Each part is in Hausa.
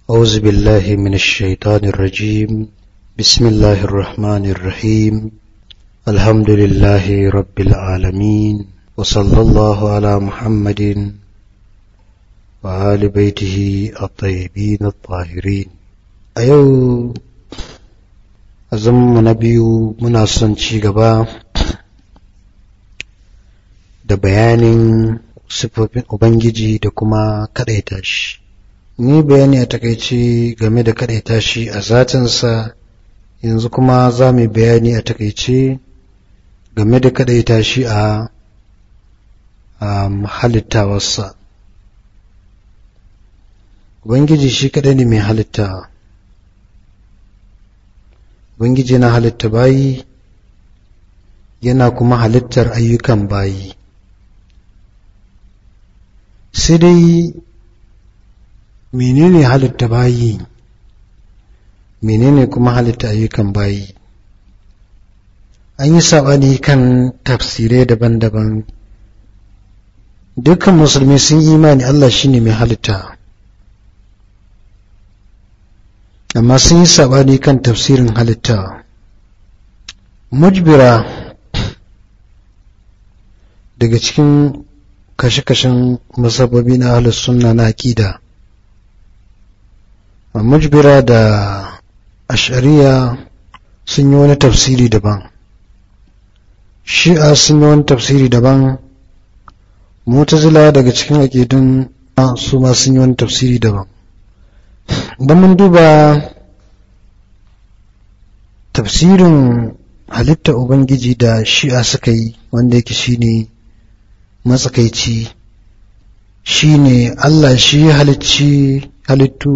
أعوذ بالله من الشيطان الرجيم. بسم الله الرحمن الرحيم. الحمد لله رب العالمين، وصلى الله على محمد وآل بيته الطيبين الطاهرين. أيو أزم نبيو مناسن شيغبا da bayanin sifofin Ubangiji da kuma kaɗaita shi. Ni bayani a takaice game da kaɗaita shi a zatinsa, yanzu kuma za mu bayani a takaice game da kaɗaita shi a halittawarsa. Ubangiji shi kaɗai ne mai halittawa. Ubangiji na halitta bayi, yana kuma halittar ayyukan bayi. Sai dai menene halitta bayi, menene kuma halitta ayyukan bayi? An yi saɓani kan tafsirai daban-daban. Dukkan musulmi sun imani Allah shine mai halitta, amma sun yi saɓani kan tafsirin halitta. Mujbira daga cikin kashe-kashen mazhabobi na ahlus sunna na aqida, mujbira da ash'ariya sun yi wani tafsiri daban, shi'a sun yi wani tafsiri daban, mu'tazila daga cikin aqidun su ma sun yi wani tafsiri daban. Idan mun duba tafsirin halitta ubangiji da shi'a suka yi, wanda yake shine matsakaici, shine Allah shi halicci halittu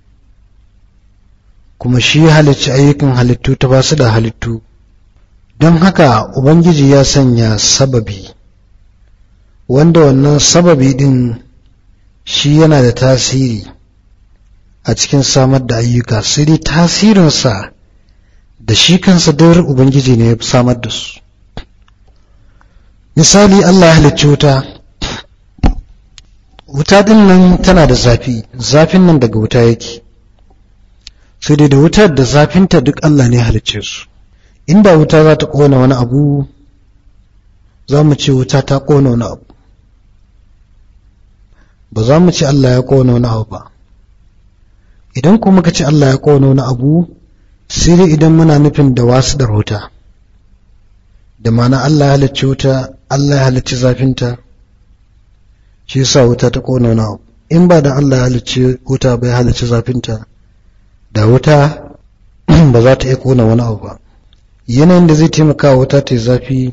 kuma shi halicci ayyukan halittu ta basu da halittu. Don haka Ubangiji ya sanya sababi, wanda wannan sababi din shi yana da tasiri a cikin samar da ayyuka, sai dai tasirinsa da shi kansa dawar Ubangiji ne ya samar da su. Misali, Allah ya halicci wuta. Wuta din nan tana da zafi, zafin nan daga wuta yake, sai dai da wutar da zafinta duk Allah ne halicce su. Inda wuta za ta ƙona wani abu, za mu ce wuta ta ƙona wani abu, ba za mu ce Allah ya ƙona wani abu ba. Idan kuma muka ce Allah ya ƙona wani abu, sai dai idan muna nufin da wasu da wuta, da ma'ana Allah ya halicci wuta, Allah ya halicci zafinta, shi yasa wuta ta ƙona wani abu. In ba da Allah ya halicci wuta ba, ya halicci zafinta, da wuta ba za ta iya ƙona wani abu ba. Yanayin da zai taimaka wuta ta yi zafi,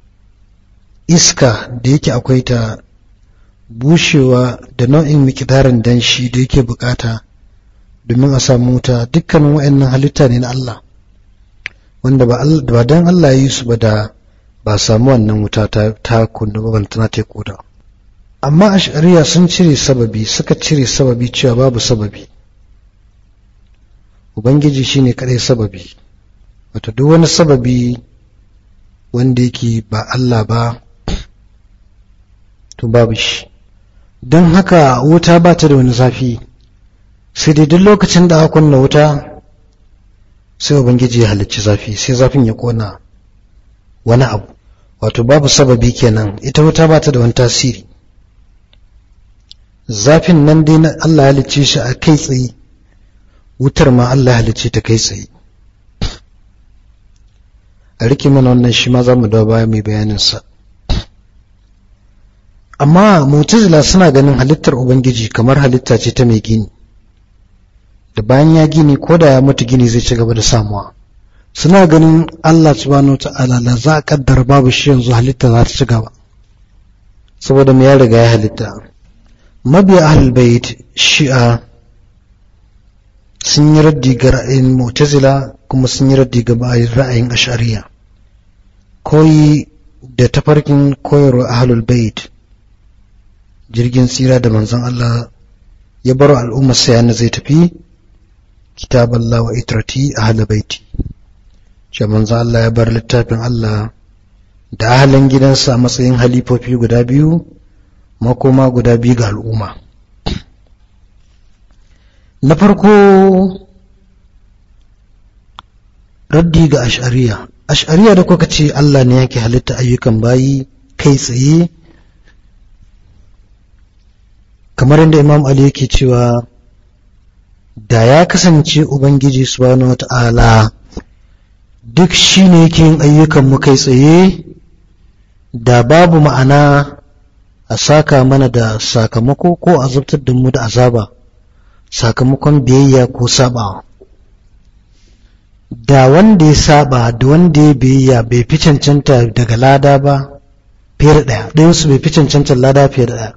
iska da yake akwai ta, bushewa da nau'in miƙdarin danshi da yake bukata domin a samu wuta, dukkanin wa'annan halitta ne na Allah, wanda ba dan Allah ya yi su ba da ba samu wannan wuta ta kunna ba, tana ta koda. Amma ash'ariya sun cire sababi, suka cire sababi cewa babu sababi, Ubangiji shine kadai sababi. Wato duk wani sababi wanda yake ba Allah ba, to babu shi. Don haka wuta ba ta da wani zafi, sai dai duk lokacin da aka kunna wuta, sai Ubangiji ya halicci zafi, sai zafin ya kona wani abu. Wato babu sababi kenan, ita wuta ba ta da wani tasiri. Zafin nan dai na Allah ya halicce shi a kai tsaye, wutar ma Allah ya halicce ta kai tsaye. A rike mana wannan, shi ma za mu dawo baya mai bayaninsa. Amma Mu'tazila suna ganin halittar Ubangiji kamar halitta ce ta mai gini, da bayan ya gini, ko da ya mutu, gini zai ci gaba da samuwa. Suna ganin Allah subhanahu wa ta'ala la za a kaddara babu shi yanzu, halitta za ta ci gaba, saboda me ya riga ya halitta. Mabiya ahlul bait shi'a sun yi raddi ga ra'ayin Mu'tazila, kuma sun yi raddi ga ra'ayin ash'ariya. Koyi da tafarkin koyarwa ahlul bait, jirgin tsira da manzon Allah ya bar al'ummar sa yana zai tafi, kitaballah wa itrati ahlul baiti, ce manzon Allah ya bar littafin Allah da ahalin gidansa a matsayin halifofi guda biyu, makoma guda biyu ga al'umma. na farko raddi ga ash'ariya da kuka ce Allah ne yake halitta ayyukan bayi kai tsaye, kamar inda Imam Ali yake cewa da ya kasance Ubangiji subhanahu wata'ala duk shi ne yake yin ayyukan mu kai tsaye, da babu ma'ana a saka mana da sakamako ko a zubtar da mu da azaba sakamakon biyayya ko sabawa. Da wanda ya saba da wanda ya biyayya bai fi cancanta daga lada ba fiye da ɗaya, ɗayansu bai fi cancantar lada fiye da ɗaya.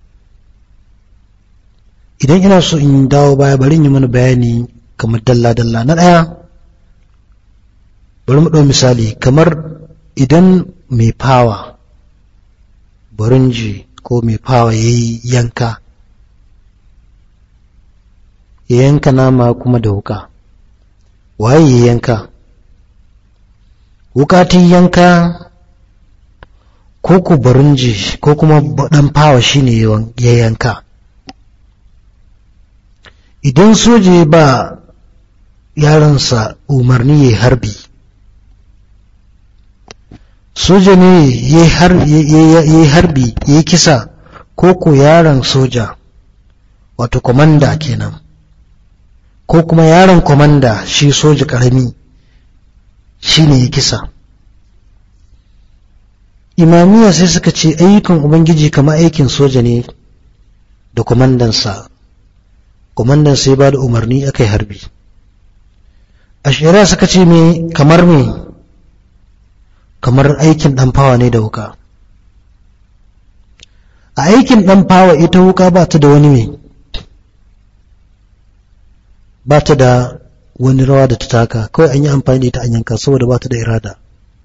Idan ina so in dawo baya bari in yi mana bayani kamar dalla-dalla. Na ɗaya, bari mu ɗau misali kamar idan mai fawa burinji ko mai fawa ya yi yanka, ya yanka nama kuma da wuka. Waye ya yanka? Wuka ta yanka ko ku burinji ko kuma ɗan fawa shi ne ya yanka. Idan soja ba yaransa umarni ya harbi, soja ne ya harbi ya kisa ko ko yaron soja wato komanda kenan, ko kuma yaron komanda shi soja karami shi ne ya kisa. Imamiya sai suka ce ayyukan Ubangiji kama aikin soja ne da komandansa, komandan sai ba da umarni aka yi harbi. Ash'ariya suka ce kamar aikin ɗan fawa ne da wuka. A aikin ɗan fawa ita wuka ba ta da wani rawa da ta taka, kawai an yi amfani da ita an yanka saboda ba ta da irada.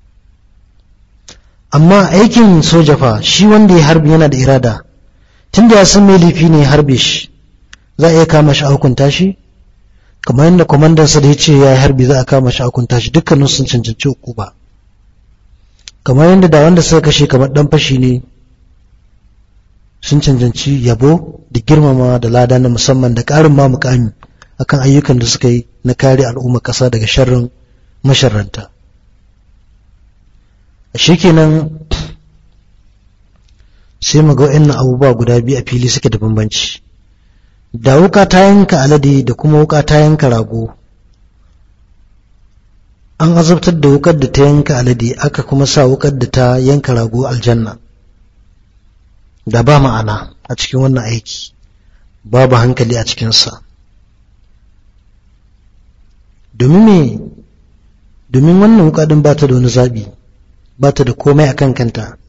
Amma aikin soja fa shi wanda ya harbi yana da irada, tunda ya san mai laifi ne ya harbe shi, za a iya kama shi a hukunta shi, kamar yadda kwamandansa da ya ce ya yi harbi za a kama shi a hukunta shi, dukkanin sun cancanci hukuma. Kamar yadda da wanda suka kashe kamar dan fashi ne sun cancanci yabo da girmama da lada na musamman da ƙarin ma mukami akan ayyukan da suka yi na kare al'ummar ƙasa daga sharrin masharranta. Shikenan sai mu ga wa'annan abubuwa guda biyu a fili suke da bambanci. Da wuka ta yanka alade da kuma wuka ta yanka rago, an azabtar da wukar da ta yanka alade aka kuma sa wukar da ta yanka rago aljanna. Da ba ma'ana a cikin wannan aiki, babu hankali a cikinsa. Domin wannan wuka din ba ta da wani zaɓi, ba ta da komai a kan kanta.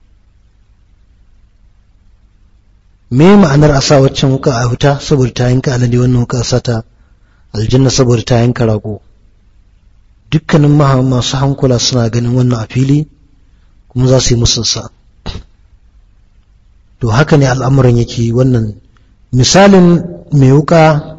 Me ma'anar a sa waccan wuka a wuta saboda ta yanka alade, wannan wuka a sata aljanna saboda ta yanka rago? Dukkanin masu hankula suna ganin wannan a fili kuma za su yi musunsa. To haka ne al'amuran yake. Wannan misalin mai wuka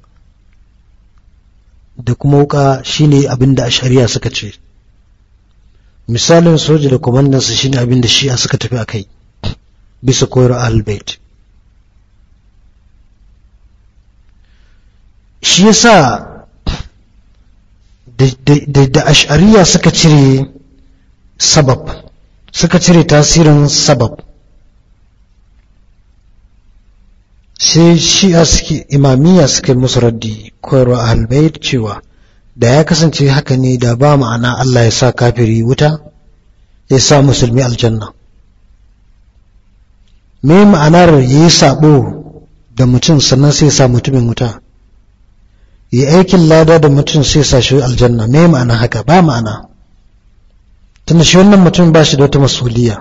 da kuma wuka shine abin da ash'ariya suka ce. Misalin soja da komandansa shine abin da shi'a suka tafi a kai bisa koyar al-bait. Shi yasa da ash'ariya suka cire sabab, suka cire tasirin sabab, sai shi'a suke imamiyya suka yi musu raddi koyarwa ahlul bait cewa da ya kasance haka ne da ba ma'ana Allah ya sa kafiri wuta ya sa musulmi aljanna. Me ma'anar yi sabo da mutum sannan sai ya sa mutumin wuta, yi aikin lada da mutum sai ya sa shi aljanna? Me ma'ana haka? Ba ma'ana, tunda shi wannan mutum ba shi da wata masuliya.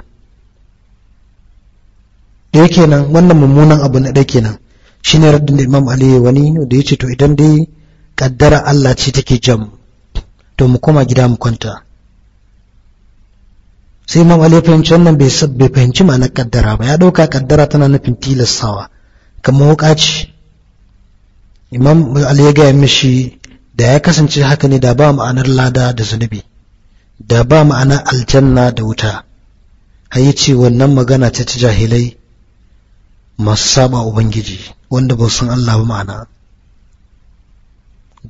ɗaya kenan, wannan mummunan abu na ɗaya kenan. Shi ne raddin da Imam Ali wani da ya ce to idan dai kaddara Allah ce take jam, to mu koma gida mu kwanta. Sai Imam Ali ya fahimci wannan bai fahimci ma'anar kaddara ba, ya ɗauka kaddara tana nufin tilastawa kamar wuƙa ce. Imam Ali ya gaya mishi da ya kasance haka ne da ba ma'anar lada da zunubi, da ba ma'anar aljanna da wuta. Har ya ce wannan magana ce ta jahilai masu saba Ubangiji wanda ba san Allah ba ma'ana.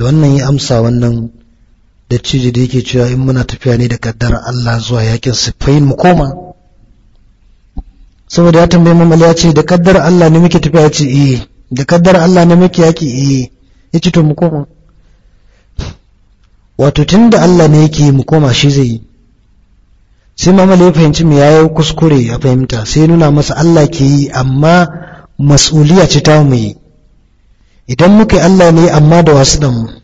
da wannan ya amsa wannan da ciji da yake cewa in muna tafiya ne da kaddar Allah zuwa yakin Siffin mu koma, saboda ya tambaye Mamal ya ce da kaddar Allah ne muke tafiya, ya ce eh. Da kaddar Allah ne muke yaki, eh. Ya ce to mu koma. Wato tunda Allah ne yake mu koma shi zai yi. Sai Mamal ya fahimci me yayi kuskure ya fahimta, sai nuna masa Allah ke yi amma mas'uliya ce ta mu yi. Idan muka yi Allah ne amma da wasu dan mu,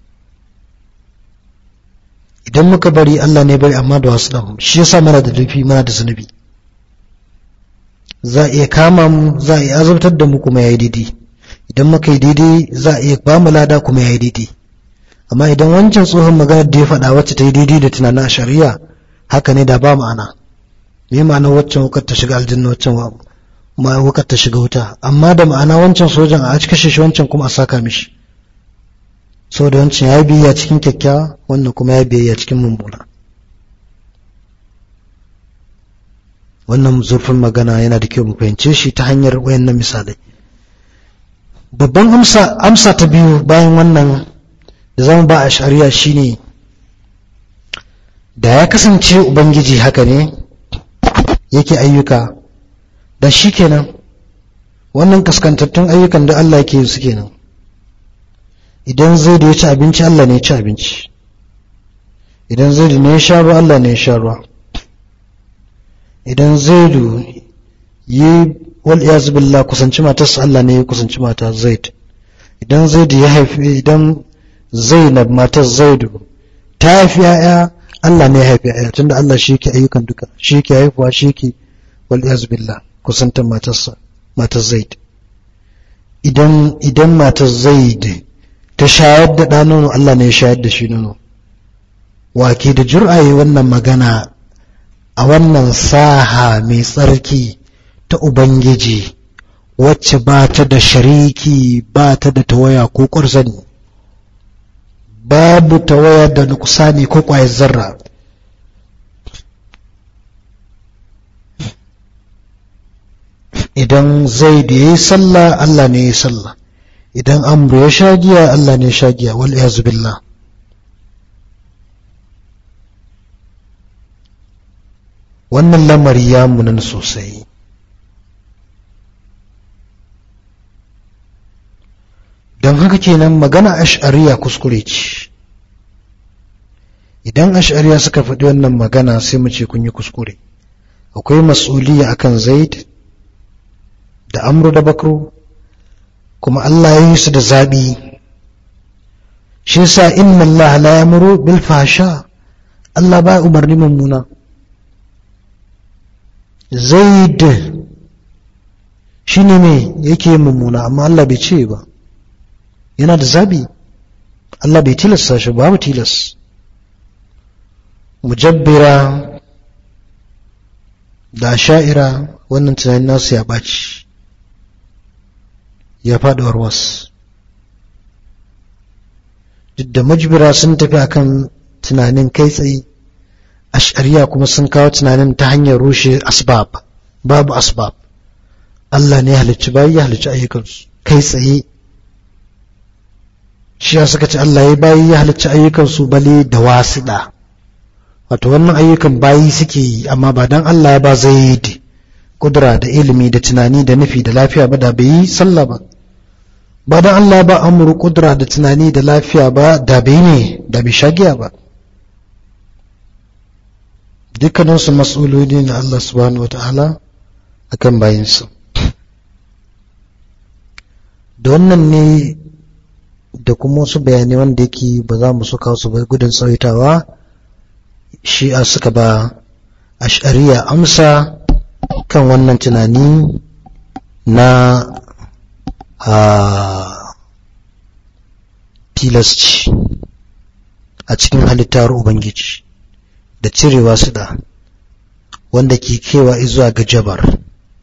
idan muka bari Allah ne bari amma da wasu dan mu, shi yasa mana da laifi, mana da zunubi. Za a iya kama mu, za a iya azabtar da mu kuma yayi daidai. Idan muka yi daidai za a iya ba mu lada kuma yayi daidai. Amma idan wancan tsohon maganar da ya faɗa wacce ta yi daidai da tunanin a shari'a, haka ne da ba ma'ana. Me ma'ana waccan wukar ta shiga aljanna, waccan wukar ta shiga wuta, amma da ma'ana wancan sojan a kashe shi, wancan kuma a saka mishi. Saboda wancan ya biyayya cikin kyakkyawa, wannan kuma ya biyayya cikin mummuna. Wannan zurfin magana yana da kyau mu fahimce shi ta hanyar wayannan misalai. Babban amsa ta biyu bayan wannan da zamu ba a shari'a shine, da ya kasance Ubangiji haka ne yake ayyuka, da shi kenan wannan kaskantattun ayyukan da Allah yake su kenan. Idan zai da ya ci abinci, Allah ne ya ci abinci. Idan zai da ne ya sha ruwa, Allah ne ya sha ruwa. Idan zaidu yi wal iyaz billah kusanci matarsa, Allah ne ya kusanci mata Zaid. Idan zaidu ya haifi, idan Zainab matar Zaidu ta haifi ya'ya, Allah ne ya haifi ya'ya, tunda Allah shi yake ayyukan duka, shi yake haifuwa, shi yake wal iyaz billah kusantar matarsa, matar Zaid. Idan matar Zaid ta shayar da ɗa nono, Allah ne ya shayar da shi nono. Wake da jur'aye wannan magana a wannan saha mai tsarki ta Ubangiji, wacce ba ta da shariki, ba ta da tawaya ko ƙwarzani, babu tawaya da nukusani ko ƙwayar zarra. Idan Zaid ya yi sallah, Allah ne ya yi sallah. Idan Amru ya sha giya, Allah ne ya sha giya, wal iyazu billah. Wannan lamari ya munan sosai. Don haka kenan magana ash'ariya kuskure ce. Idan ash'ariya suka faɗi wannan magana sai mu ce kun yi kuskure. Akwai mas'uliyya akan Zaid da Amru da Bakru, kuma Allah ya yi su da zaɓi. Shi yasa inna Allah la yamuru bil fahsha, Allah ba umarni mummuna. Zaid shine me yake mummuna, amma Allah bai ce ba, yana da zabi. Allah bai tilasta shi, babu tilas. Mujabbira da sha'ira wannan tunanin nasu ya ɓaci, ya faɗi warwas. Duk da mujbira sun tafi akan tunanin kai tsaye, ash'ariya kuma sun kawo tunanin ta hanyar rushe asbab. Babu asbab, Allah ne ya halicci bayi, ya halicci ayyukansu kai tsaye. Shi ya suka ce Allah ya bayi, ya halicci ayyukansu bale da wasiɗa. Wato wannan ayyukan bayi suke yi, amma ba dan Allah ya ba Zaid kudura da ilimi da tunani da nufi da lafiya ba, da bai yi sallah ba. Ba dan Allah ba Amru kudura da tunani da lafiya ba, da bai ne, da bai shagiya ba. Dukkaninsu mas'uloli ne Allah subhanahu wa ta'ala a kan bayinsu. Da wannan ne da kuma wasu bayanai wanda yake ba za mu suka su ba gudun tsawaitawa, shi'a suka ba ash'ariya amsa kan wannan tunani na tilasci a cikin halittar Ubangiji da cirewa su da wanda ke kewa izuwa ga jabar.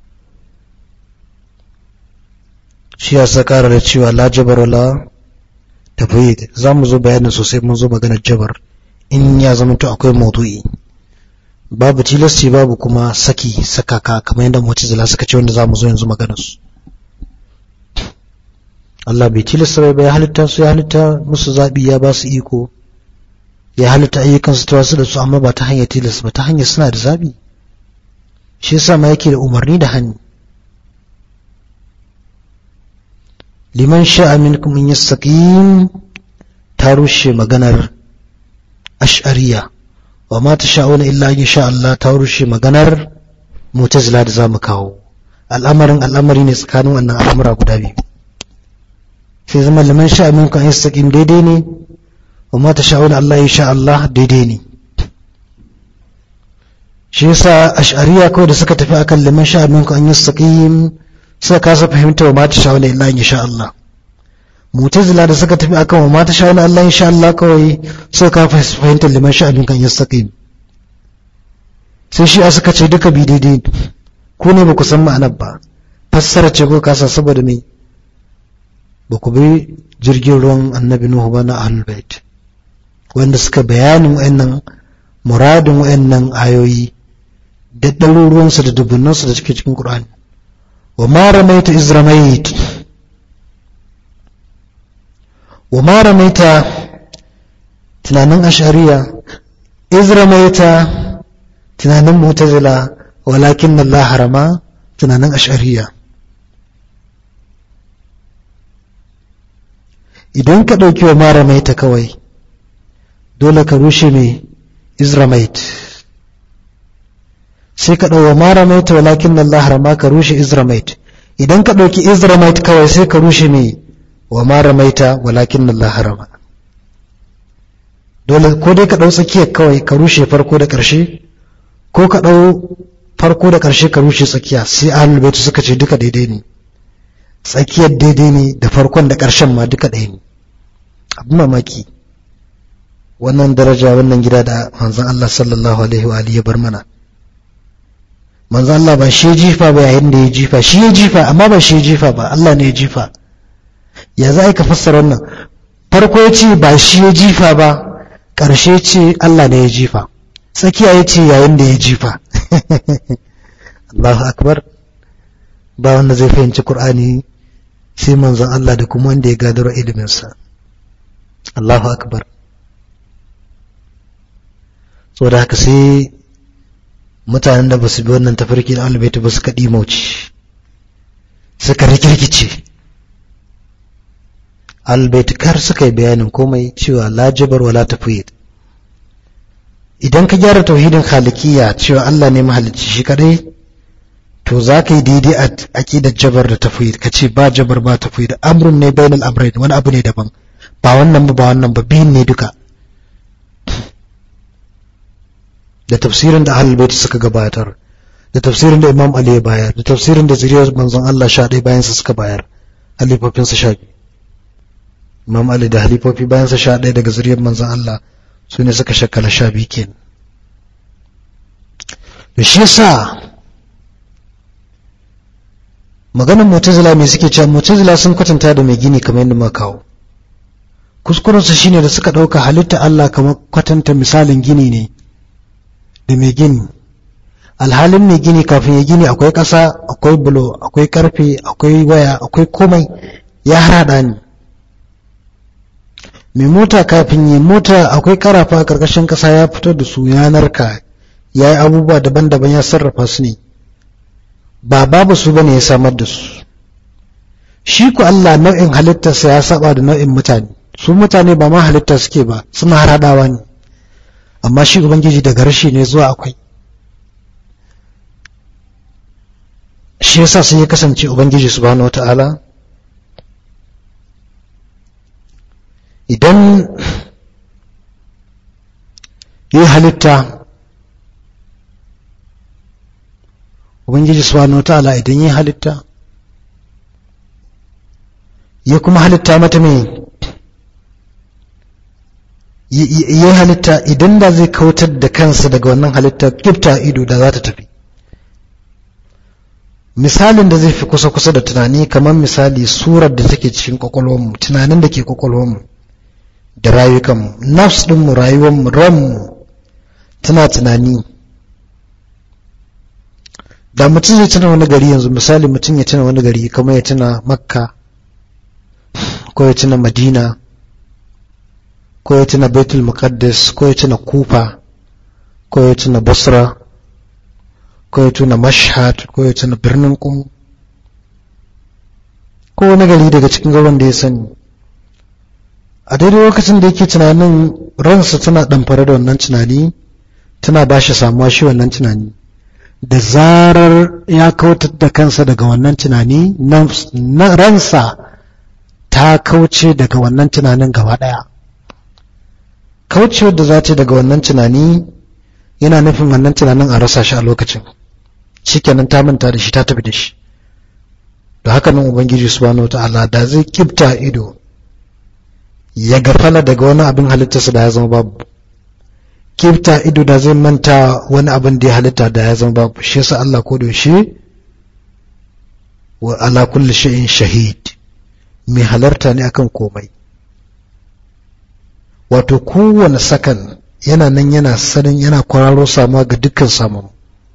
Shi ya sakara da cewa la jabar wala tafwid. Za mu zo bayanin sosai, mun zo maganar jabar in ya zama to akwai maudu'i. Babu tilasci, babu kuma sakaka kamar yadda Mu'tazila suka ce, wanda za mu zo yanzu maganar su. Allah bai tilasta ba ya halitta su, ya halitta musu zaɓi, ya ba su iko, ya halitta ayyukansu ta wasu da su, amma ba ta hanyar tilasta ba, ta hanyar suna da zaɓi. Shi yasa ma yake da umarni da hannu. Liman sha'a minkum in yastaqim ta rushe maganar ash'ariya, wa ma tasha'una illa an yasha Allah ta rushe maganar mu'tazila da zamu kawo. Al'amari ne tsakanin wannan al'amura guda biyu. Sai zama liman sha'a minkum in yastaqim daidai ne, wa ma tasha'una Allah yasha Allah daidai ne. Shi yasa ash'ariya kawai da suka tafi akan liman sha'a minkum an yastaqim suka kasa fahimta wa ma tasha'una illa an yasha Allah. Mu'tazila da suka tafi akan wa ma tasha'una Allah insha Allah kawai suka kasa fahimta liman sha'a minkum an yastaqim. Sai shi suka ce duka bi daidai, ku ne ba ku san ma'anar ba, fassara ce ko kasa saboda me ba ku bi jirgin ruwan annabi Nuhu ba na Ahlul Bait, wanda suka bayanin wa'annan muradin wa'annan ayoyi da ɗaruruwansu da dubbunansu da suke cikin Qur'ani. Wa ma ramaita iz ramait, wa ma ramaita tunanin ash'ariya, iz ramaita tunanin mu'tazila, walakin Allah harama tunanin ash'ariya. Idan ka ɗauki wa ma ramaita kawai dole ka rushe mai iz ramait, sai ka ɗau wa ma ramaita walakin Allah harama ka rushe iz ramait. Idan ka ɗauki iz ramait kawai sai ka rushe mai wa ma ramaita walakin Allah harama. Dole ko dai ka ɗau tsakiyar kawai ka rushe farko da ƙarshe, ko ka ɗau farko da ƙarshe ka rushe tsakiya. Sai Ahlul Bait suka ce duka daidai ne, tsakiyar daidai ne da farkon da ƙarshen ma duka ɗaya ne. Abin mamaki wannan daraja, wannan gida da manzon Allah sallallahu alaihi wa alihi ya bar mana. Manzon Allah ba shi ya jifa ba yayin da ya jifa, shi ya jifa amma ba shi ya jifa ba, Allah ne ya jifa. Ya za ka fassara wannan? Farko ya ce ba shi ya jifa ba, ƙarshe ce Allah ne ya jifa, tsakiya ya ce yayin da ya jifa. Allahu akbar. Ba wanda zai fahimci Qur'ani sai manzon Allah da kuma wanda ya gadaro iliminsa. Allahu akbar. Saboda haka sai mutanen da ba su bi wannan tafarki da Ahlul Bait ba suka dimauci, suka rikirkice. Ahlul Bait kar suka yi bayanin komai cewa la jabar wala tafwid. Idan ka gyara tauhidin khaliqiyya cewa Allah ne mahalicci shi kadai, to za ka yi daidai a aqidar jabar da tafwid, ka ce ba jabar ba tafwid, amrun ne bainal amrayn, wani abu ne daban, ba wannan ba wannan ba, biyun ne duka. Da tafsirin da Ahlul Bait suka gabatar, da tafsirin da Imam Ali ya bayar, da tafsirin da zuriyar manzon Allah 11 bayan sa suka bayar, halifofin sa 12. Imam Ali da halifofi bayan sa 11 daga zuriyar manzon Allah su ne suka shakkala 12 kenan. Da shi yasa maganar Mu'tazila me suke cewa? Mu'tazila sun kwatanta da mai gini kamar yadda muka kawo. Kuskurensu shine da suka ɗauka halitta Allah kamar kwatanta misalin gini ne da mai gini. Alhalin mai gini kafin ya gini akwai ƙasa, akwai bulo, akwai ƙarfe, akwai waya, akwai komai, ya harada ne. Mai mota kafin yi mota akwai ƙarafa a ƙarƙashin ƙasa, ya fito da su, ya narka, ya yi abubuwa daban-daban, ya sarrafa su ne, ba babu su bane ya samar da su. Shi ku Allah nau'in halittarsa ya saba da nau'in mutane. Su mutane ba ma halitta suke ba, suna haradawa ne, amma shi Ubangiji daga rashi ne zuwa akwai. Shi yasa sai ya kasance Ubangiji subhanahu wata'ala idan yi halitta, Ubangiji subhanahu wata'ala idan yi halitta ya kuma halitta mata mai ya halitta, idan da zai kautar da kansa daga wannan halitta kifta ido da za ta tafi. Misalin da zai fi kusa-kusa da tunani kamar misali surar da take cikin kwakwalwarmu, tunanin da ke kwakwalwarmu da rayukanmu, nafs ɗinmu, rayuwarmu, ranmu tana tunani. Da mutum zai tuna wani gari yanzu, misali mutum ya tuna wani gari kamar ya tuna Makka, ko ya tuna Madina, ko ya tuna Baitul Muqaddas, ko ya tuna Kufa, ko ya tuna Basra, ko ya tuna Mashhad, ko ya tuna birnin Qum, ko wani gari daga cikin gaban da ya sani. A daidai lokacin da yake tunanin, ransa tana ɗamfare da wannan tunani, tana ba shi samuwa shi wannan tunani. Da zarar ya kautar da kansa daga wannan tunani, na ransa ta kauce daga wannan tunanin gaba ɗaya. Kaucewar da za ta daga wannan tunani yana nufin wannan tunanin a rasa shi a lokacin. Shikenan ta manta da shi, ta tafi da shi. Da haka nan Ubangiji subhanahu wata'ala da zai kibta ido ya gafala daga wani abin halittarsa da ya zama babu. Kibta ido da zai manta wani abin da ya halitta da ya zama babu. Shi yasa Allah ko da yaushe wa ala kulli shay'in shahid, mai halarta ne akan komai. Wato kowane sakan yana nan yana sanin, yana kwararo samuwa ga dukkan samun.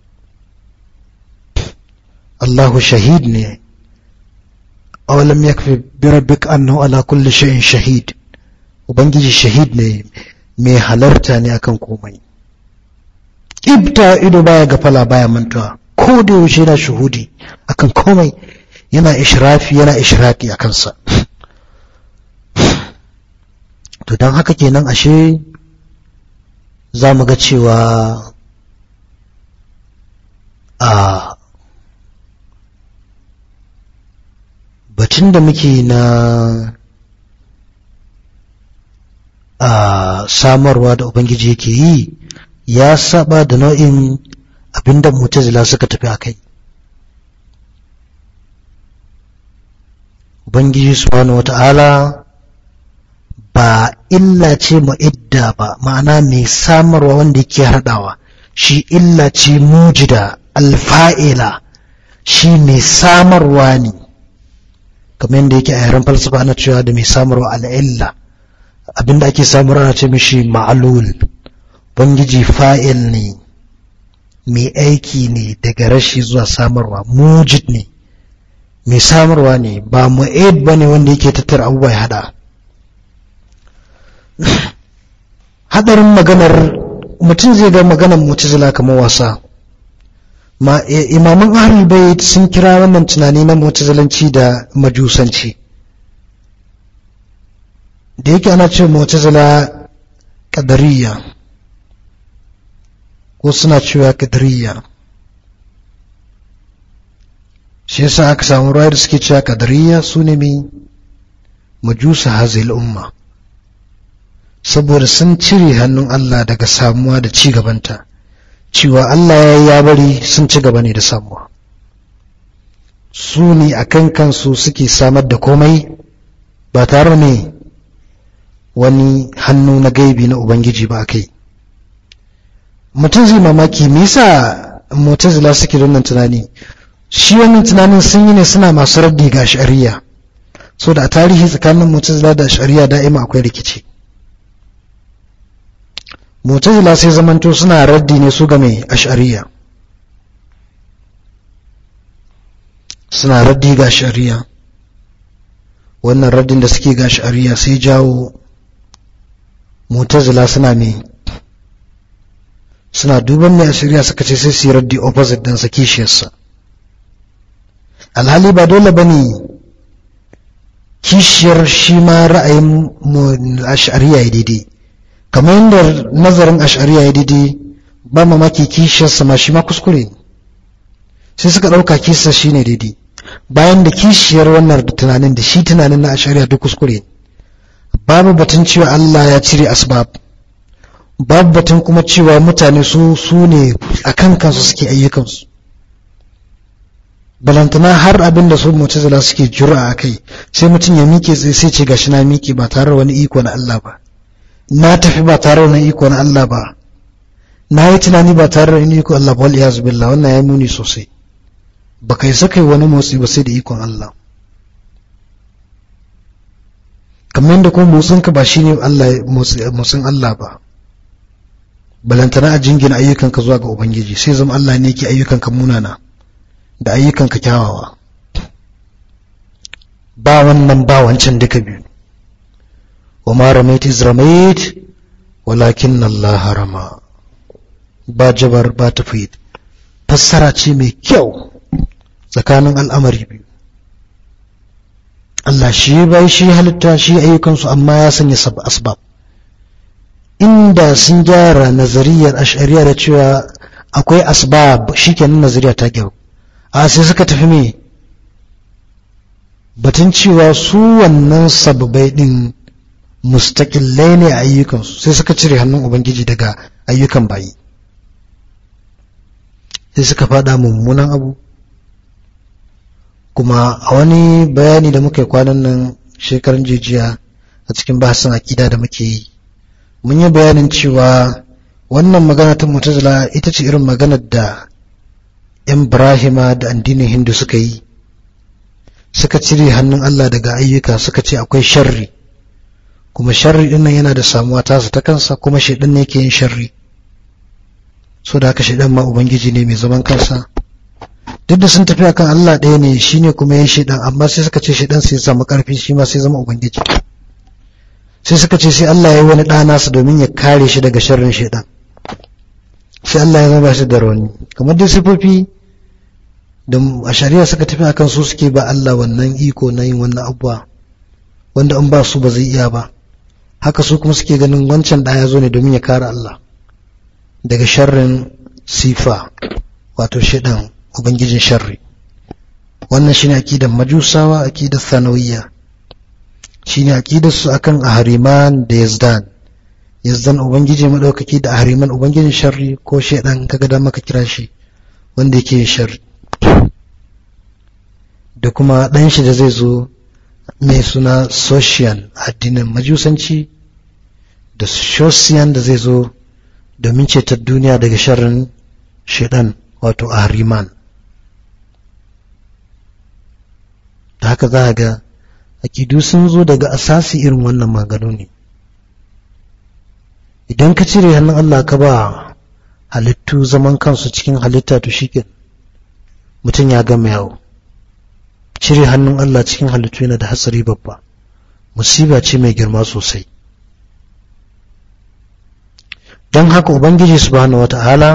Allahu shahid ne. awalam yakfi bi rabbika annahu ala kulli shay'in shahid. Ubangiji shahid ne, mai halarta ne akan komai. Ibta ido baya gafala, baya mantuwa, ko da yaushe yana shuhudi akan komai, yana ishrafi, yana ishraqi akan sa. To dan haka kenan ashe za mu ga cewa batun da muke na samarwa da Ubangiji yake yi ya saba da nau'in abinda Mu'tazila suka tafi a kai. Ubangiji subhanahu wata'ala ba illa ce mu'idda ba, ma'ana mai samarwa wanda yake haɗawa, shi illa ce mujida alfa'ila, shi mai samarwa ne, kamar yadda yake a yaren falsafa ana cewa da mai samarwa al'illa, abinda ake samarwa ana ce mishi ma'alul. Ubangiji fa'il ne, mai aiki ne daga rashi zuwa samarwa, mujid ne, mai samarwa ne, ba mu'id ba ne wanda yake tattara abubuwa ya haɗa. Hadarin maganar mutum zai ga maganar Mu'tazila kamar wasa. Imaman Ahlul Bayt sun kira wannan tunani na Mu'tazilanci da majusanci. Da yake ana ce Mu'tazila qadariyya ko suna cewa qadariyya. Shi yasa aka samu ruwaya da suke cewa qadariyya sune mai majusa hazil umma, saboda sun cire hannun Allah daga samuwa da ci gabanta, cewa Allah ya bari sun ci gaba ne da samuwa. Su ne a kan kansu suke samar da komai ba tare ne wani hannu na gaibi na Ubangiji ba kai. Mutum zai mamaki me yasa Mu'tazila suke da wannan tunani. Shi wannan tunanin sun yi ne suna masu raddi ga Ash'ariyya, so da a tarihi tsakanin Mu'tazila da Ash'ariyya da'ima akwai rikici. Mu'tazila sai zamanto suna raddi ne su ga mai Ash'ariyya, suna raddi ga Ash'ariyya. Wannan raddin da suke ga Ash'ariyya sai jawo Mu'tazila suna duban mai Ash'ariyya suka ce sai su yi raddi opposite din sa, kishiyarsa. Alhali ba dole bane kishiyar shi ma ra'ayin Ash'ariyya ya daidai, kamar yadda nazarin Ash'ariyya ya daidai, ba mamaki kishiyarsa ma shi ma kuskure ne, sai suka ɗauka kishiyar shi ne daidai, bayan da kishiyar wannan tunanin da shi tunanin na Ash'ariyya duk kuskure ne. Babu batun cewa Allah ya cire asbab, babu batun kuma cewa mutane su ne a kan kansu suke ayyukansu, balantana har abin da su Mu'tazila suke jura a kai, sai mutum ya miƙe sai ce gashi na miƙe ba tare da wani iko na Allah ba, na tafi ba tare da wani iko na Allah ba, na yi tunani ba tare da wani iko Allah ba, wal iyaz billah. Wannan ya muni sosai, ba kai sakai wani motsi ba sai da ikon Allah, kamar yadda kuma motsinka ba shine Allah, motsin Allah ba, balantana a jingina ayyukanka zuwa ga Ubangiji, sai zama Allah ne yake ayyukanka munana da ayyukanka kyawawa. Ba wannan ba wancan duka biyu. wa ma ramaita iz ramait walakin Allah rama. Ba jabar ba tafid, fassara ce mai kyau tsakanin al'amari biyu. Allah shi bai shi halitta shi ayyukansu, amma ya sanya asbab. Inda sun gyara nazariyar ash'ariya da cewa akwai asbab, shikenan nazariya ta gyaru. A sai suka tafi me batun cewa su wannan sababai din mustaqillai ne a ayyukansu, sai suka cire hannun ubangiji daga ayyukan bayi, sai suka fada mummunan abu. Kuma a wani bayani da muka yi kwanan nan shekaran jijiya a cikin bahasin akida da muke yi, mun yi bayanin cewa wannan magana ta Mu'tazila ita ce irin maganar da ‘yan Ibrahima da addinin Hindu suka yi, suka cire hannun Allah daga ayyuka, suka ce akwai sharri, kuma sharri ɗin nan yana da samuwa tasa ta kansa, kuma shaidan ne yake yin sharri. So da haka shaidan ma ubangiji ne mai zaman kansa. Duk da sun tafi akan Allah ɗaya ne, shine kuma yin shaidan, amma sai suka ce shaidan sai samu ƙarfi, shi ma sai zama ubangiji. Sai suka ce sai Allah ya yi wani ɗa nasa domin ya kare shi daga sharrin shaidan, sai Allah ya zama shi da rauni. Kamar dai sifofi da a shari'a suka tafi akan su suke ba Allah wannan iko na yin wannan abuwa wanda in ba su ba zai iya ba. Haka su kuma suke ganin wancan ɗa ya zo ne domin ya kare Allah daga sharrin sifa, wato shaidan, ubangijin sharri. Wannan shine aqidar majusawa, aqidar sanawiyya, shine aqidar su akan ahriman da yazdan ubangiji madaukaki, da ahriman ubangijin sharri ko shaidan kaga da maka kira shi, wanda yake sharri. Da kuma dan shi da zai zo mai suna Soshian, addinin majusanci, da Shosian da zai zo domin cetar duniya daga sharrin shaidan, wato ahriman. Da haka za a ga akidu sun zo daga asasi irin wannan magano ne. Idan ka cire hannun Allah ka ba halittu zaman kansu cikin halitta, to shike mutum ya gama yawo. Cire hannun Allah cikin halittu yana da hatsari babba, musiba ce mai girma sosai. Don haka ubangiji subhanahu wata'ala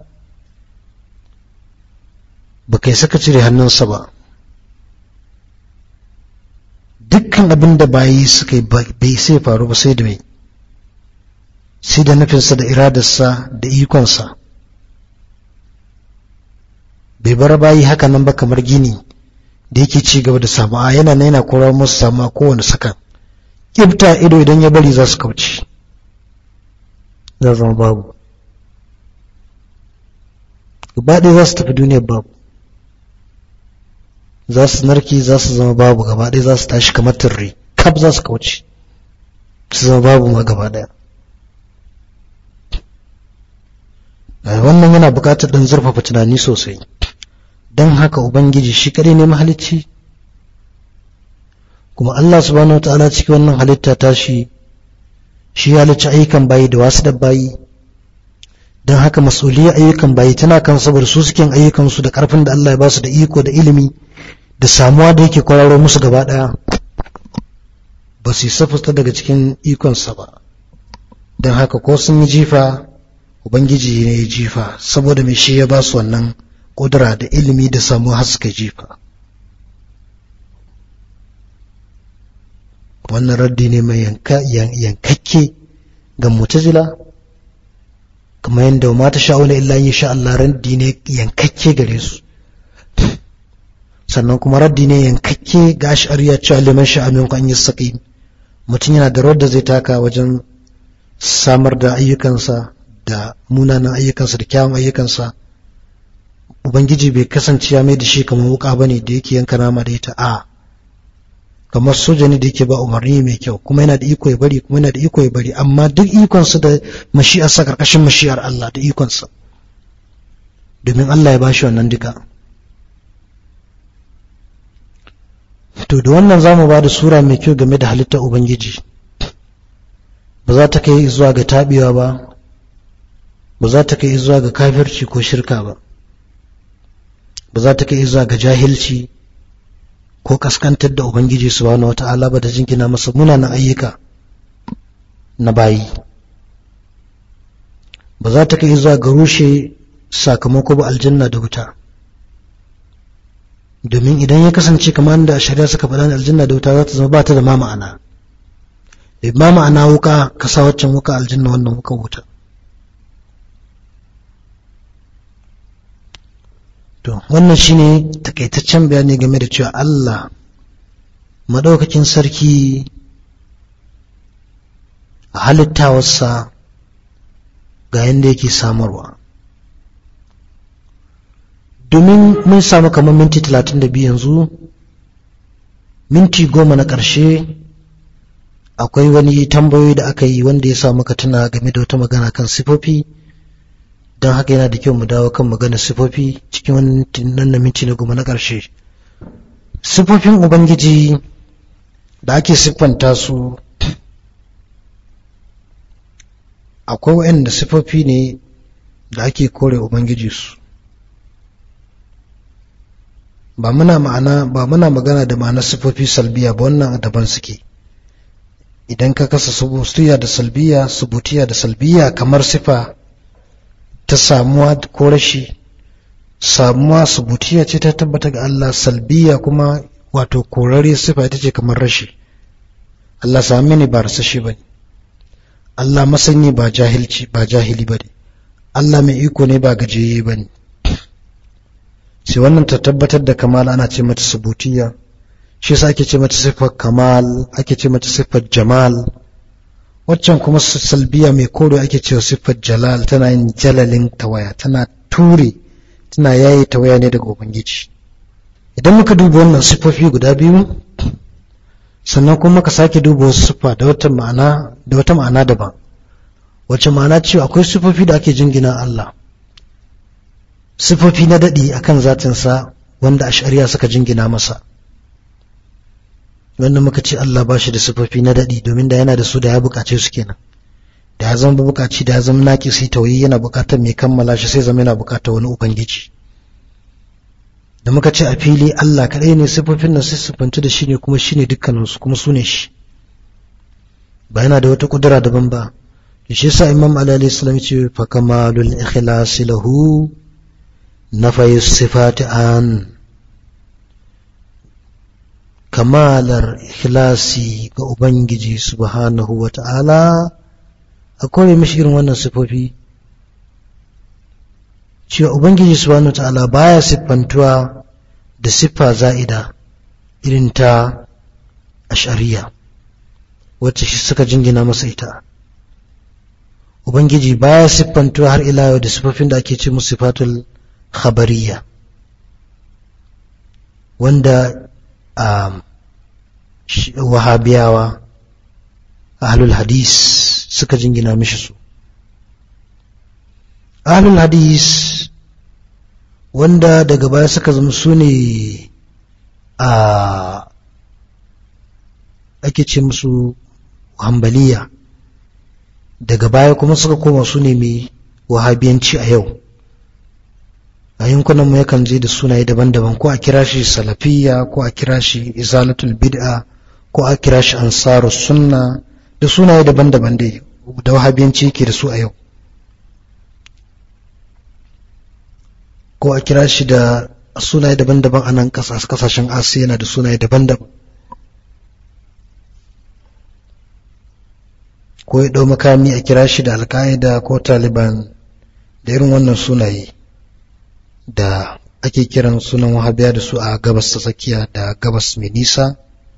ba kai saka cire hannunsa ba. Dukkan abin da bayi suka yi bai sai faru ba sai da mai, sai da nufinsa da iradarsa da ikonsa. Bai bar bayi haka nan ba kamar gini da yake ci gaba da samuwa, yana na yana korar musu samuwa kowane sakan. Kibta ido idan ya bari za su kauce, za zama babu, gaba ɗaya za su tafi duniyar babu, za su narke, za su zama babu gaba ɗaya, za su tashi kamar turri, kaf za su kauce su zama babu ma gaba ɗaya. Wannan yana buƙatar ɗan zurfafa tunani sosai. Don haka ubangiji shi kaɗai ne mahalicci, kuma Allah subhanahu wataala cikin wannan halitta ta shi ya halicci ayyukan bayi da wasu da bayi. Don haka mas'uliyar ayyukan bayi tana kan, saboda su suke ayyukansu da ƙarfin da Allah ya ba su, da iko da ilimi da samuwa da yake kwararo musu gaba ɗaya, ba su yi safusta daga cikin ikonsa ba. Don haka ko sun yi jifa, ubangiji ne ya jifa, saboda mai shi ya ba su wannan ƙudura da ilimi da samuwa har suka jifa. Wannan raddi ne mai yankakke ga Mu'tazila, kamar yadda ma ta sha'una illa in sha Allah, raddi ne yankakke gare su. Sannan kuma raddi ne yankakke ga Ash'ariyya, cewa liman sha'a minkum an yastaqim, mutum yana da rawar da zai taka wajen samar da ayyukansa, da munanan ayyukansa da kyawun ayyukansa. Ubangiji bai kasance ya mai da shi kamar wuka bane da yake yanka nama da ita, a kamar soja ne da yake ba umarni mai kyau, kuma yana da iko ya bari, kuma yana da iko ya bari, amma duk ikonsa da mashi'arsa karkashin mashi'ar Allah da ikonsa, domin Allah ya bashi wannan duka. To da wannan zamu ba da sura mai kyau game da halittar ubangiji. Ba za ta kai zuwa ga tabewa ba, ba za ta kai zuwa ga kafirci ko shirka ba, ba za ta kai zuwa ga jahilci ko kaskantar da ubangiji subhanahu wata'ala ba, da jingina masa munanan ayyuka. na bayi, ba za ta kai zuwa ga rushe sakamako ba aljanna da wuta. Domin idan ya kasance kamar da shari'a suka faɗa da aljanna da wuta za ta zama ba ta da ma ma'ana. Ma ma'ana wuka ka sa waccan wuka aljanna wannan wuka wuta. To wannan shine takaitaccen bayani game da cewa Allah madaukakin sarki a halittawarsa ga yanda yake samarwa. Domin mun samu kamar minti 32 yanzu, minti 10 na ƙarshe akwai wani tambayoyi da aka yi wanda ya sa muka tuna game da wata magana kan sifofi, don haka yana da kyau mu dawo kan maganar sifofi cikin wannan minti na 10 na ƙarshe. Sifofin Ubangiji da ake siffanta su, akwai waɗanda sifofi ne da ake kore Ubangiji su. Ba muna magana da ma'ana sifofi salbiya ba, wannan daban suke. Idan ka kasa subutiya da salbiya, subutiya da salbiya kamar sifa ta samuwa ko rashi, samuwa subutiya ce ta tabbata ga Allah, salbiya kuma wato korare sifa ita ce kamar rashi. Allah sami ne ba rasashi bane, Allah masanyi ba jahili bane, Allah mai iko ne ba gajiyayye bane. Sai wannan ta tabbatar da kamal ana ce mata subutiya, shi yasa ake ce mata sifar kamal, ake ce mata sifar jamal. Waccan kuma salbiya mai kore ake cewa sifar jalal, tana yin jalalin tawaya, tana yayi tawaya ne daga Ubangiji. Idan muka duba wannan sifofi guda biyu, sannan kuma muka sake duba wasu sifa da wata ma'ana daban. Wacce ma'ana cewa akwai sifofi da ake jingina Allah, sifofi na daɗi akan zatinsa wanda ash'ariya suka jingina masa. Wanda muka ce Allah ba shi da sifofi na daɗi, domin da yana da su da ya buƙace su kenan. Da ya zama buƙaci, da ya zama naƙisi tawayi, yana buƙatar mai kammala shi, sai zama yana buƙatar wani Ubangiji. Da muka ce a fili Allah kaɗai ne sifofin nan sai sifantu da shi ne, kuma shi ne dukkaninsu, kuma su ne shi. Ba yana da wata ƙudura daban ba. Shi yasa Imam Ali alayhi salam ce fa kamalul ikhlasi lahu nafayu sifati an. Kamalar ikhlasi ga Ubangiji subhanahu wa ta'ala a kore mishi irin wannan sifofi, cewa Ubangiji subhanahu wa ta'ala baya siffantuwa da siffa za'ida irin ta ash'ariya wacce shi suka jingina masa ita. Ubangiji baya siffantuwa har ila yau da siffofin da ake ce musu sifatul khabariya, wanda wahabiyawa ahlul hadis suka jingina mishi su. Ahlul hadis wanda daga baya suka zama su ne ake ce musu hambaliya, daga baya kuma suka koma su ne mai wahabiyanci a yau. A yankunan mu yakan je da sunaye daban-daban, ko a kira shi salafiyya, ko a kira shi izalatul bid'a, ko a kira shi ansarus sunna, da sunaye daban-daban dai da wahabiyanci ke da su a yau. Ko a kira shi da sunaye daban-daban a nan kasashen Asiya, yana da sunaye daban-daban. Ko ya ɗau makami a kira shi da Al-Qaeda ko Taliban, da irin wannan sunaye da ake kiran sunan wahabiya da su a gabas ta tsakiya da gabas mai nisa,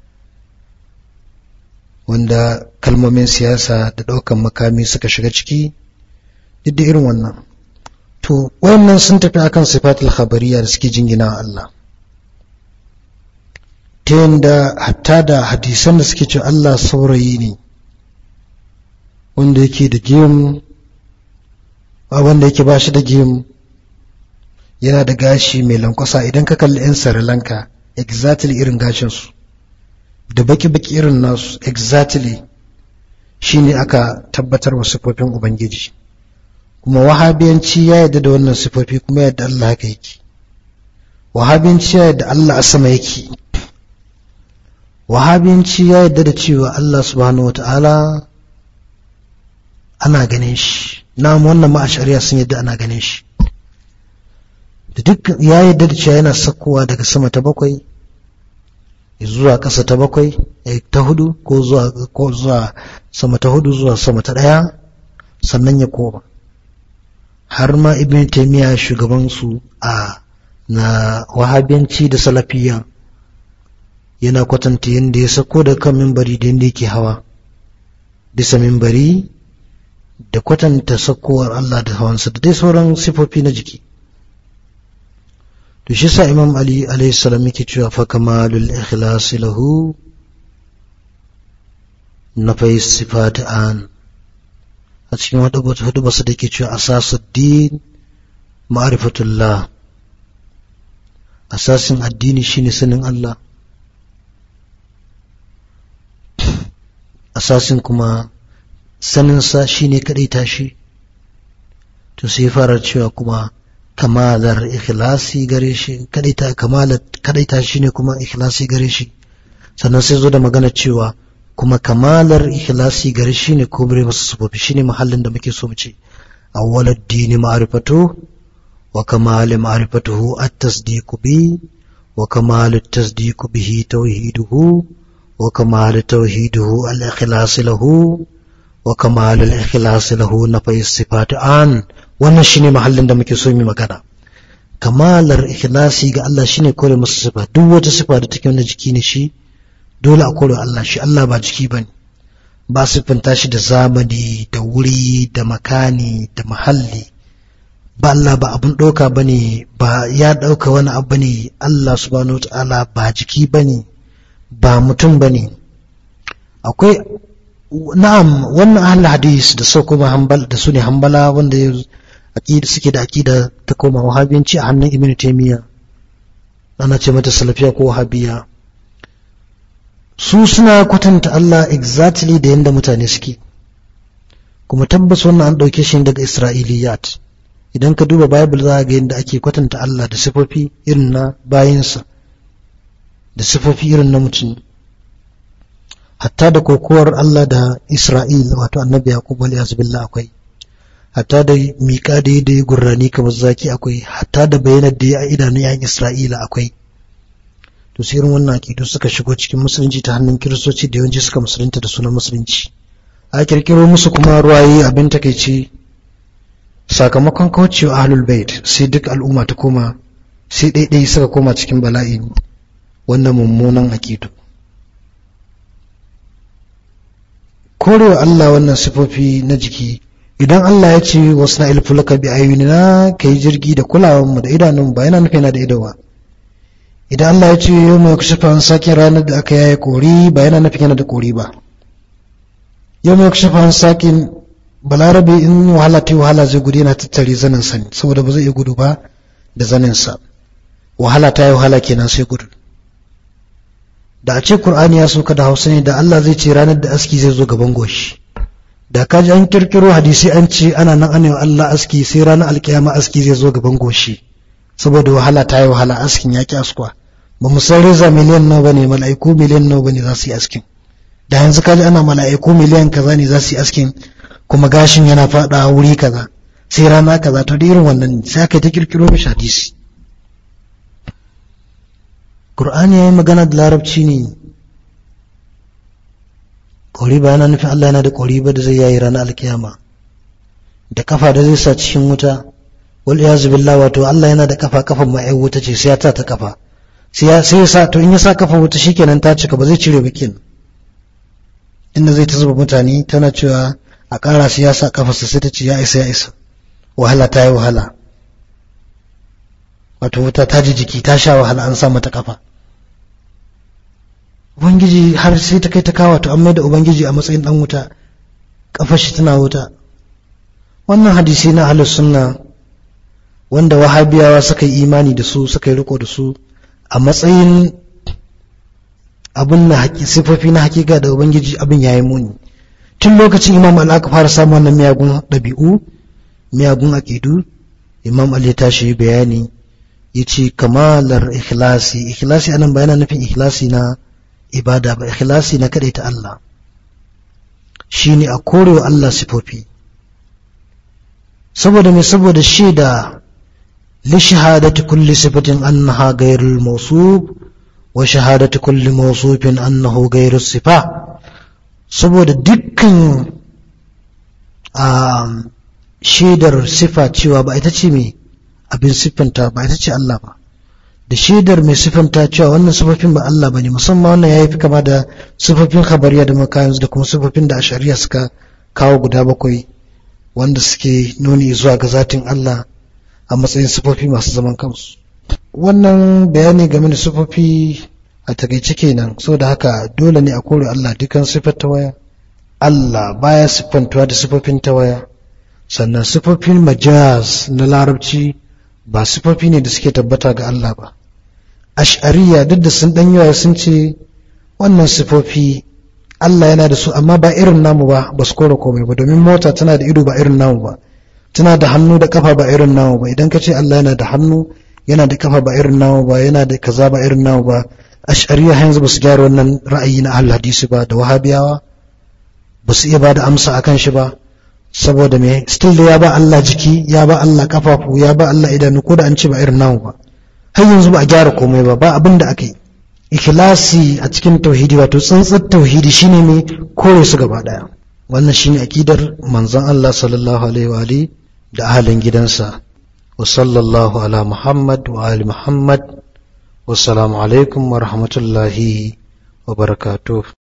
wanda kalmomin siyasa da ɗaukan makami suka shiga ciki, duk da irin wannan. To wayannan sun tafi akan sifatul khabariya da suke jingina Allah, ta yanda hatta da hadisan da suke cewa Allah saurayi ne, wanda yake da gem, wanda yake ba shi da gem, yana da gashi mai lankwasa. Idan ka kalli 'yan Sri Lanka, exactly irin gashinsu da baki-baki irin nasu, exactly shi ne aka tabbatar wa sifofin Ubangiji. Kuma wahabiyanci ya yarda da wannan sifofi, kuma yadda Allah haka yake. Wahabiyanci ya yarda Allah a sama yake. Wahabiyanci ya yarda da cewa Allah subhanahu wata'ala ana ganin shi. Na wannan ma a shari'a sun yadda ana ganin shi. Da duk ya yadda da cewa yana sakkowa daga sama ta 7 zuwa ƙasa ta 7 ta 4 ko zuwa sama ta 4 zuwa sama ta 1 sannan ya koma. Har ma Ibn Taymiyyah shugaban su na wahabiyanci da salafiyya yana kwatanta yadda ya sako da kan mimbari da yadda yake hawa bisa mimbari da kwatanta sakowar Allah da hawansa da dai sauran sifofi na jiki. To shi sa Imam Ali alayhi salam yake cewa fa kamalul ikhlas lahu nafai sifat an, a cikin wata hudu basu da yake cewa asasuddin ma'rifatullah, asasin addini shine sanin Allah, asasin kuma saninsa shine kadaita shi. To sai fara cewa kuma kamalar ikhlasi gare shi, kadaita shi ne kuma ikhlasi gare shi. Sannan sai zo da magana cewa kuma kamalar ikhlasi gare shi ne ko bare masa sababi, shine mahallin da muke so mu ce awwalud dini ma'rifatu wa kamal ma'rifatuhu at-tasdiq bi wa kamal at-tasdiq bihi tauhiduhu wa kamal tauhiduhu al-ikhlas lahu wa kamal al-ikhlas lahu nafai sifat an. Wannan shine mahallin da muke so mu magana. Kamalar ikhlasi ga Allah shine kore masa sifa, duk wata sifa da take wanda jiki ne shi dole a kore Allah shi. Allah ba jiki bane, ba siffanta shi da zamani da wuri da makani da mahalli. Ba Allah ba abun ɗauka bane, ba ya ɗauka wani abu bane. Allah subhanahu wataala ba jiki bane, ba mutum bane. Akwai na'am wannan ahlul hadis da su kuma hanbal da su ne hanbala wanda suke da aqida ta koma wahabiyanci a hannun Ibn Taymiyyah, ana ce mata salafiya ko wahabiya. Su suna kwatanta Allah exactly da yanda mutane suke, kuma tabbas wannan an dauke shi daga Isra'iliyat. Idan ka duba Bible za ka ga yanda ake kwatanta Allah da sifofi irin na bayinsa da sifofi irin na mutum. Hatta da kokowar Allah da Isra'il wato annabi Yaqub alayhi billah akwai, hatta da miƙa da ya gurrani kamar zaki akwai, hatta da bayanar da ya a idanun yayin Isra'ila akwai. To sai irin wannan aƙidu suka shigo cikin musulunci ta hannun kiristoci da yawanci suka musulunta da sunan musulunci. A kirkiro musu kuma ruwaye abin takeici, sakamakon kaucewa ahlul bait sai duk al'umma ta koma, sai ɗaiɗai suka koma cikin bala'i wannan mummunan aƙidu. Korewa Allah wannan sifofi na jiki, idan Allah ya ce wasu na ilfulaka bi ayyunina ka yi jirgi da kulawanmu da idanunmu, ba yana nufi yana da ido ba. Idan Allah ya ce yau mai kushafa an sake ranar da aka yaye kori, ba yana nufi yana da kori ba. Yau mai kushafa an sake balarabe in wahala ta yi wahala zai gudu yana tattare zanin sa ne, saboda ba zai iya gudu ba da zaninsa. Wahala ta yi wahala kenan sai gudu. Da a ce Qur'ani ya sauka da Hausa ne, da Allah zai ce ranar da aski zai zo gaban goshi. Da ka ji an kirkiro hadisi an ce ana nan ana Allah aski sai ranar alkiyama aski zai zo gaban goshi, saboda wahala ta yi wahala askin ya ki askuwa. Ba mu san reza miliyan nawa bane, mala'iku miliyan nawa bane za su yi askin. Da yanzu ka ji ana mala'iku miliyan kaza ne za su yi askin, kuma gashin yana fada wuri kaza sai rana kaza. To da irin wannan sai aka ta kirkiro mishi hadisi. Qur'ani yayi magana da larabci ne. Kori ba yana nufin Allah yana da kori ba da zai yayi ranar alkiyama, da kafa da zai sa cikin wuta. Wal iyazu billah, wato Allah yana da kafa, kafan ma ai wuta ce sai ya ta kafa, sai ya sa, to in ya sa kafa wuta shikenan ta cika, ba zai cire bikin. Inda zai ta zuba mutane tana cewa a ƙara sai ya sa kafarsa, sai ta ce ya isa ya isa, wahala ta yi wahala. Wato wuta ta ji jiki, ta sha wahala, an sa mata kafa. Ubangiji har sai ta kai ta kawo, to an mai da Ubangiji a matsayin dan wuta, kafar shi tana wuta. Wannan hadisi na ahlus sunna wanda wahabiyawa suka yi imani da su, suka yi riko da su a matsayin abin na sifofi na hakika da Ubangiji, abin yayi muni. Tun lokacin Imam Ali aka fara samun wannan miyagun ɗabi'u, miyagun aqidu. Imam Ali ya tashi bayani, yace kamalar ikhlasi. Ikhlasi anan ba yana nufin ikhlasi na ibada ba, ikhlasi na ta Allah shine a korewa Allah sifofi, saboda me saboda shaida li shahadati kulli sifatin annaha ghayrul mawsuf wa shahadati kulli mawsufin annahu ghayrus sifa saboda dukkan shaidar sifa cewa ba ita ce mai abin siffanta ba ita ce Allah ba da shaidar mai siffanta cewa wannan sifofin ba Allah bane musamman wannan yayi fi kama da sifofin khabariya da makayansu da kuma sifofin da ashariya suka kawo guda 7 wanda suke nuni zuwa ga zatin Allah a matsayin sifofi masu zaman kansu wannan bayani game da sifofi a takeice kenan saboda haka dole ne a kore Allah dukan sifar tawaya Allah baya siffantuwa da sifofin tawaya sannan sifofin majaz na larabci ba sifofi ne da suke tabbata ga Allah ba ash'ariya duk da sun dan yawa sun ce wannan sifofi Allah yana da su amma ba irin namu ba ba su kore komai ba domin mota tana da ido ba irin namu ba tana da hannu da kafa ba irin namu ba idan ka ce Allah yana da hannu yana da kafa ba irin namu ba yana da kaza ba irin namu ba ash'ariya yanzu ba su gyara wannan ra'ayi na ahlul hadisi ba da wahabiyawa ba su iya ba da amsa akan shi ba saboda me still da ya ba Allah jiki ya ba Allah kafafu ya ba Allah idanu ko da an ce ba irin namu ba har yanzu ba a gyara komai ba abin da aka yi ikhlasi a cikin tauhidi wato tsantsar tauhidi shine mai kore su gaba daya wannan shine akidar manzon Allah sallallahu alaihi wa alihi da ahalin gidansa wa sallallahu ala Muhammad wa ali Muhammad wassalamu alaikum wa rahmatullahi wa barakatuh